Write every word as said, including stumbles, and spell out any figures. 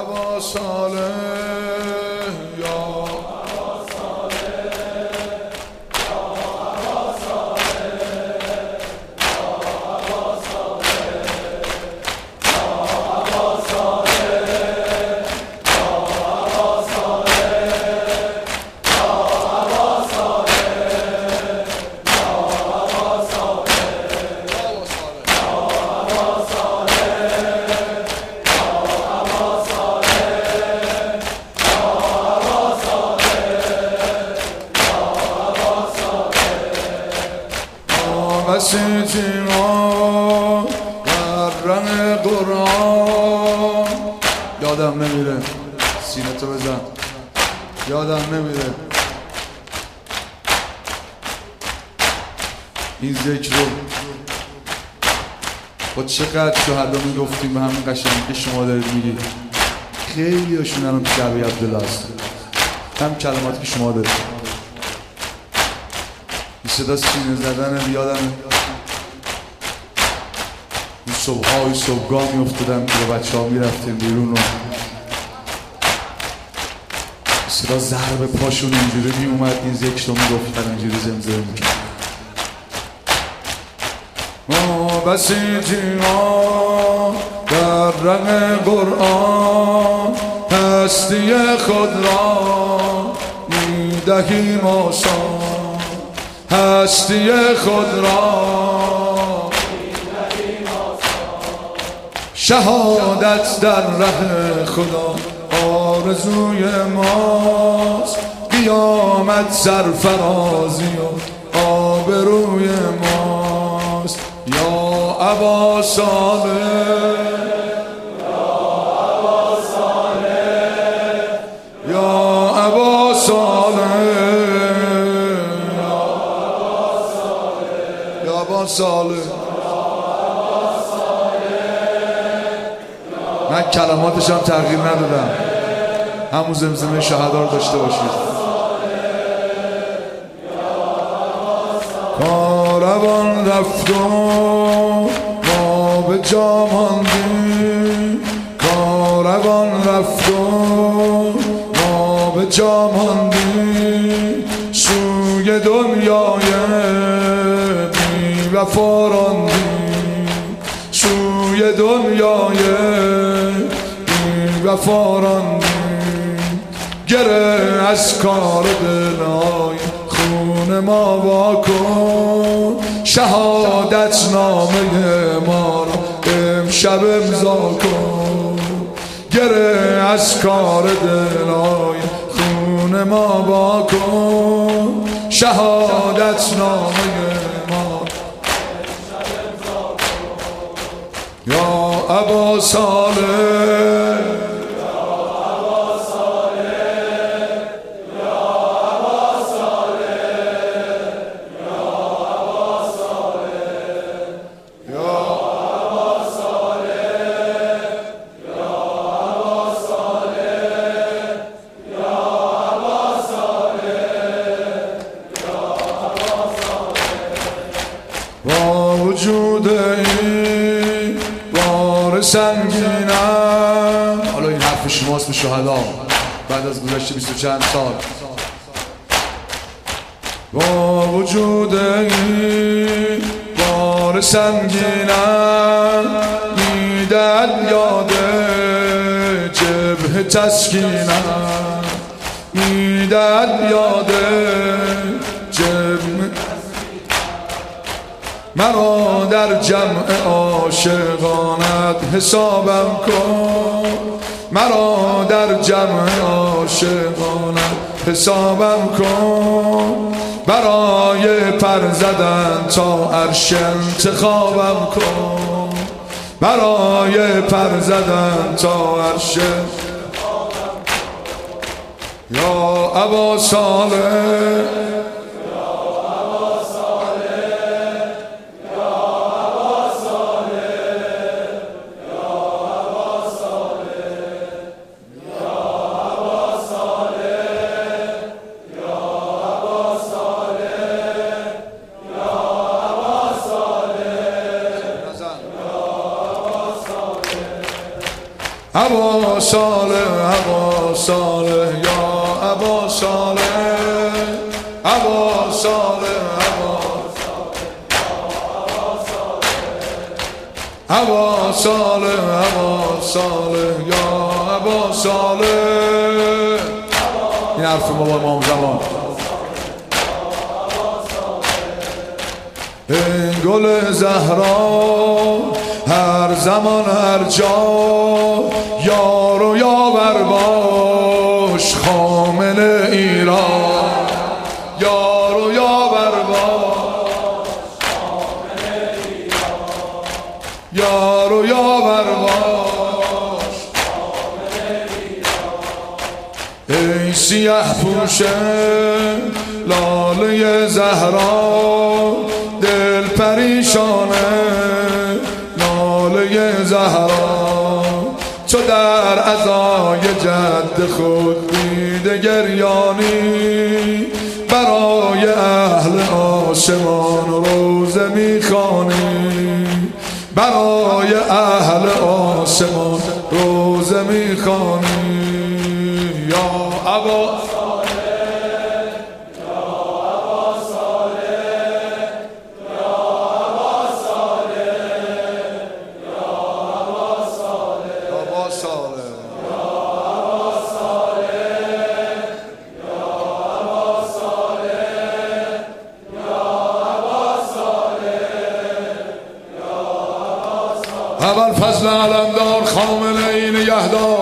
ابا صالح یا بسیجی ما در رنگ قرآن یادم نمیره سینه تو بزن یادم نمیره این ذکر رو با چقدر شهدا میگفتیم به همین قشنگی که شما دارید میگید خیلی هاشون الان شبیه عبدالله هست هم کلماتی که شما دارید صدا سینه زدن یادم این صبح های صبحگاه می افتادم که با بچه ها می رفتیم بیرون و صدا ضرب پاشون اینجوری می اومد این ذکر رو می گفتن اینجوری زمزمه می کرد ما بسیجی ها در رنگ قرآن هستی خود را می دهیم آسان هستی خود را شهادت در ره خدا آرزوی ماست قیامت سرفرازی و آبروی ماست یا ابا صالح یا ابا صالح یا ابا صالح ابا صالح من کلماتش هم تغییر ندادم همون زمزمه شهدا رو داشته باشید کاروان رفت و ما به جا ماندیم کاروان رفت و ما به جا ماندیم سوی دنیای وفا راندیم سوی دنیای بی وفا راندیم گره از کار دلای خون ما واکن شهادت نامه ما را امشب امضا کن گره از کار دلای خون ما واکن شهادت نامه ما یا ابا صالح یا ابا صالح یا ابا صالح یا ابا صالح یا ابا صالح یا ابا صالح یا ابا صالح یا ابا صالح با وجود این بار سنگینم حالا این حرف شماست به شهدا بعد از گذشته بیست و چند سال با وجود این بار سنگینم میدن یاد جبهه تسکینم میدن یاد جبهه مرا در جمع عاشقانت حسابم کن مرا در جمع عاشقانت حسابم کن برای پر زدن تا عرش انتخابم کن برای پر زدن تا عرش یا ابا صالح ابا صالح ابا صالح یا ابا صالح ابا صالح ابا صالح ابا صالح یا ابا صالح. این حرف بابا امام زمان. این گل زهرا هر زمان هر جا یار و یاور باش خامل ایران، یار و یاور باش خامل ایران، یار و یاور باش خامل ایران. ای سیاه پوشه لاله زهرا دل پریشانه لاله زهرا، چو در عزای جد خود دیده گریانی برای اهل آسمان روزه میخوانی، برای اهل آسمان روزه میخوانی. یا ابا اول فضل علمدار خامل این یهدار